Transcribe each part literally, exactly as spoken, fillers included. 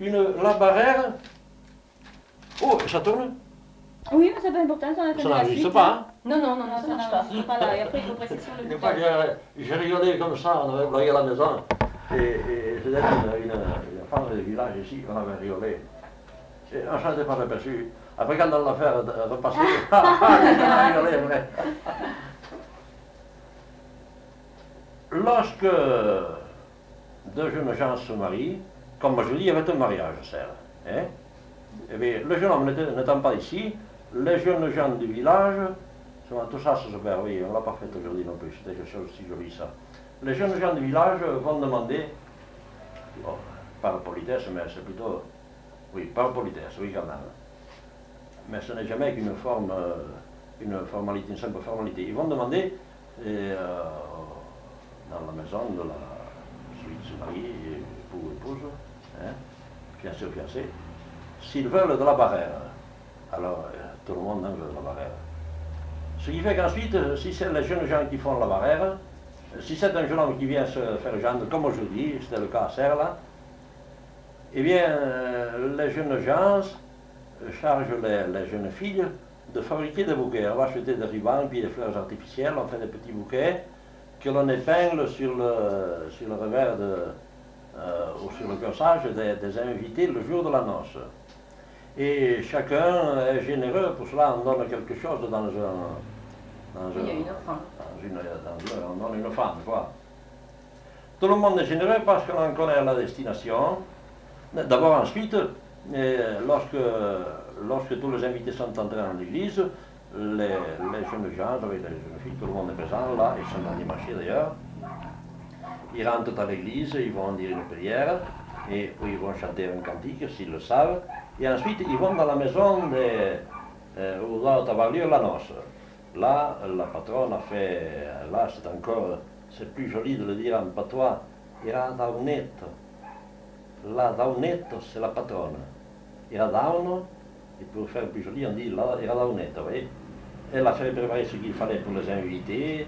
une, la barrière. Oh, ça tourne? Oui, mais c'est pas important, ça Ça n'enregistre pas, hein? Non, non, non, non, ça marche pas. C'est pas là. Et après, il faut presser sur le Une bouton. fois que j'ai rigolé comme ça, on avait blagué à la maison, et, et c'était une, une, une femme du village ici qu'on avait rigolé. Et on s'en était pas aperçu. Après, quand on l'a fait repasser, ah, ah, on a rigolé, vrai. Lorsque deux jeunes gens se marient, comme je dis, il y avait un mariage, certes. Hein? Eh bien, le jeune homme n'étant pas ici, les jeunes gens du village, tout ça c'est super, oui, on ne l'a pas fait aujourd'hui non plus, c'était quelque chose aussi joli ça. Les jeunes gens du village vont demander, bon, par politesse, mais c'est plutôt, oui, par politesse, oui quand même. Mais ce n'est jamais qu'une forme, une formalité, une simple formalité. Ils vont demander, et, euh, dans la maison de la, celui qui se marie, époux ou épouse, hein, fiancé ou fiancé, s'ils veulent de la barrière. Alors, euh, tout le monde en veut de la barrière. Ce qui fait qu'ensuite, si c'est les jeunes gens qui font la barrière, si c'est un jeune homme qui vient se faire gendre, comme aujourd'hui, c'était le cas à Serre là, eh bien, euh, les jeunes gens chargent les, les jeunes filles de fabriquer des bouquets. On va acheter des rubans puis des fleurs artificielles, on fait des petits bouquets que l'on épingle sur le, sur le revers de, euh, ou sur le corsage des, des invités le jour de la noce. Et chacun est généreux, pour cela on donne quelque chose dans un... Dans Il y a une offrande. Dans une, dans une, on donne une offrande, quoi. Tout le monde est généreux parce qu'on connaît la destination. D'abord ensuite, et lorsque, lorsque tous les invités sont entrés dans l'église, les, les jeunes gens, avec les jeunes filles, tout le monde est présent là, ils sont dans les marchés d'ailleurs. Ils rentrent à l'église, ils vont dire une prière, et ils vont chanter un cantique s'ils le savent. Et ensuite, ils vont dans la maison de, euh, où doit avoir lieu la noce. Là, la patronne a fait, là c'est encore, c'est plus joli de le dire en patois, era daunetto. La daunetto, c'est la patronne. Era dauno, et pour faire plus joli, on dit la, era daunetto, vous voyez. Elle a fait préparer ce qu'il fallait pour les invités.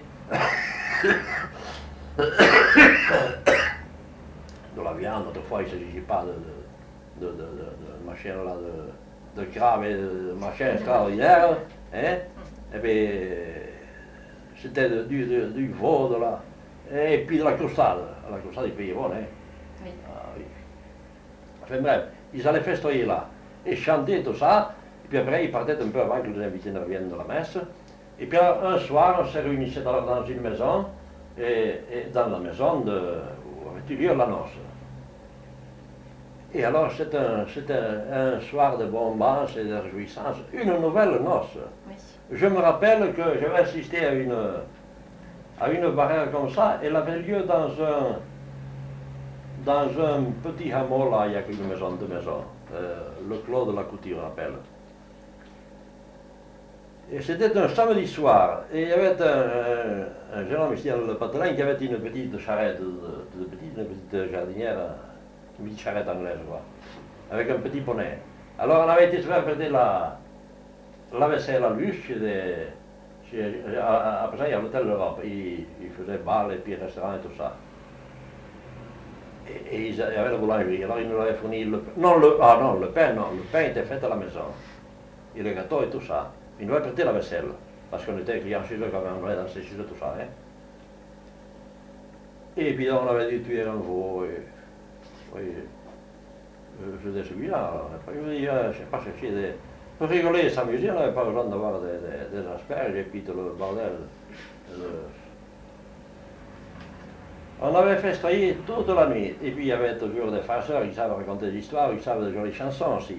De la viande, autrefois il ne s'agissait pas de, de, de, de, de machin là, de, de crabe et de machin extraordinaire, hein. Et bien, c'était du, du, du veau, de la, et puis de la crostade. La crostade, ils payaient bon, hein. Oui. Ah, oui. Enfin bref, ils allaient festoyer là, et chanter tout ça, et puis après ils partaient un peu avant que les invités ne reviennent de la messe. Et puis un soir, on s'est réunissait dans, dans une maison, et, et dans la maison de, où avait eu lieu la noce. Et alors c'était un, un, un soir de bombance et de réjouissance, une nouvelle noce. Oui. Je me rappelle que j'avais assisté à une, à une barrière comme ça, elle avait lieu dans un, dans un petit hameau là, il y a qu'une maison, deux maisons, euh, le clos de la Couture on appelle. Et c'était un samedi soir, et il y avait un, un jeune homme ici, le patelin, qui avait une petite charrette, de, de petite, une petite jardinière, une petite charrette anglaise, quoi, avec un petit poney. Alors on avait été se faire prêter la, la vaisselle à lui, chez des, chez, après ça il y a l'hôtel d'Europe, il, il faisait bal et puis restaurant et tout ça. Et, et il y avait la boulangerie, alors il nous avait fourni le pain, non, le, ah non, le pain, non, le pain était fait à la maison, et le gâteau et tout ça. Il nous avait prêté la vaisselle, parce qu'on était clients chez eux quand même, on avait dansé chez eux tout ça. Hein. Et puis on avait dit tuer un veau, et oui, je faisais celui-là. Après je me dis, je ne sais pas chercher des... Pour rigoler et s'amuser, on n'avait pas besoin d'avoir des, des, des asperges et puis tout le bordel. Le... On avait festoyé toute la nuit, et puis il y avait toujours des farceurs qui savent raconter des histoires, qui savent des jolies chansons aussi.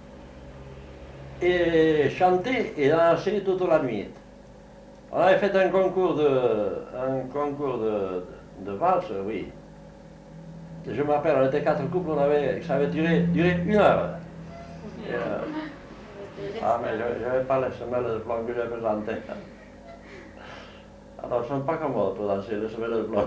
Et chanter et danser toute la nuit. On avait fait un concours de, un concours de, de, de valse, oui. Et je me rappelle, on était quatre couples, on avait, ça avait duré, duré une heure. Et, euh, ah, mais je n'avais pas les semelles de plomb que j'avais présenté. Alors, elles ne sont pas commodes pour danser, les semelles de plomb.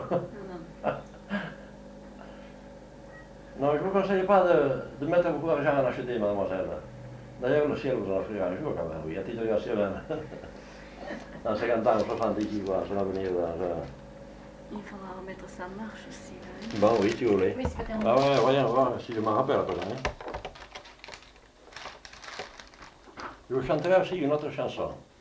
Non, je ne vous conseille pas de, de mettre beaucoup d'argent à en acheter, mademoiselle. D'ailleurs, le ciel vous en offrira un jour quand même, oui, à titre gratieux même. Dans cinquante ans ou soixante ici, voilà, c'est l'avenir dans un... Il faudra remettre ça en marche aussi. Là, hein. Bon, oui, tu voulais. Oui, c'est pas terminé. Ah ouais, voyons voir si je m'en rappelle après. Hein. Je chanterai aussi une autre chanson.